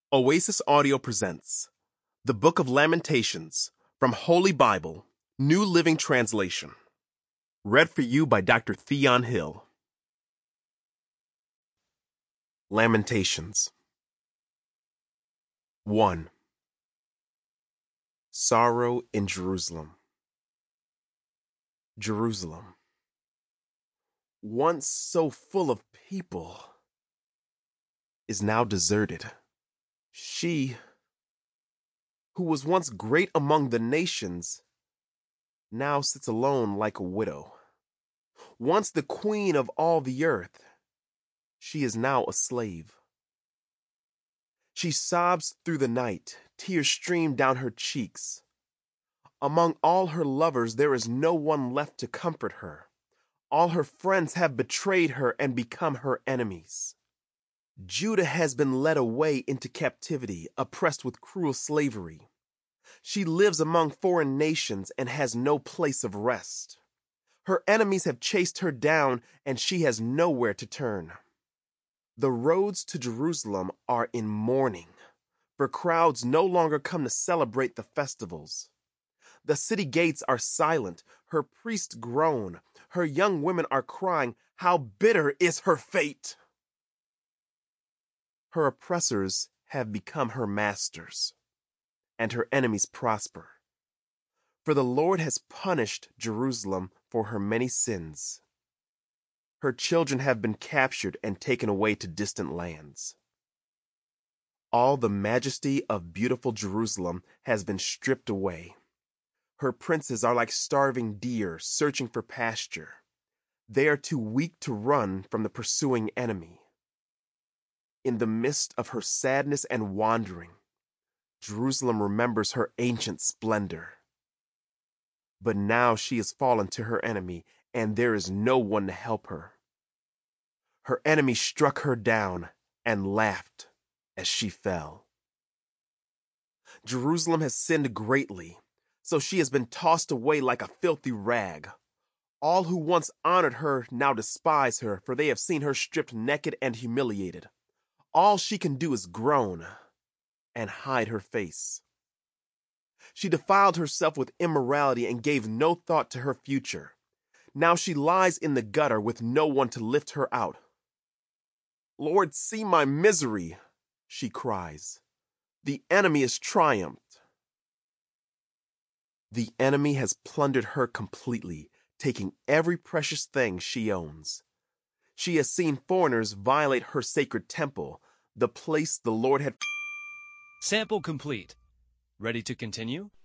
Oasis Audio presents The Book of Lamentations from Holy Bible, New Living Translation. Read for you by Dr. Theon Hill. Lamentations 1. Sorrow in Jerusalem. Jerusalem, once so full of people, is now deserted. She, who was once great among the nations, now sits alone like a widow. Once the queen of all the earth, she is now a slave. She sobs through the night, tears stream down her cheeks. Among all her lovers there is no one left to comfort her. All her friends have betrayed her and become her enemies. Judah has been led away into captivity, oppressed with cruel slavery. She lives among foreign nations and has no place of rest. Her enemies have chased her down, and she has nowhere to turn. The roads to Jerusalem are in mourning, for crowds no longer come to celebrate the festivals. The city gates are silent, her priests groan, her young women are crying, "How bitter is her fate!" Her oppressors have become her masters, and her enemies prosper. For the Lord has punished Jerusalem for her many sins. Her children have been captured and taken away to distant lands. All the majesty of beautiful Jerusalem has been stripped away. Her princes are like starving deer searching for pasture. They are too weak to run from the pursuing enemy. In the midst of her sadness and wandering, Jerusalem remembers her ancient splendor. But now she has fallen to her enemy, and there is no one to help her. Her enemy struck her down and laughed as she fell. Jerusalem has sinned greatly, so she has been tossed away like a filthy rag. All who once honored her now despise her, for they have seen her stripped naked and humiliated. All she can do is groan and hide her face. She defiled herself with immorality and gave no thought to her future. Now she lies in the gutter with no one to lift her out. "Lord, see my misery," she cries. "The enemy has triumphed." The enemy has plundered her completely, taking every precious thing she owns. She has seen foreigners violate her sacred temple, the place the Lord had. Sample complete. Ready to continue?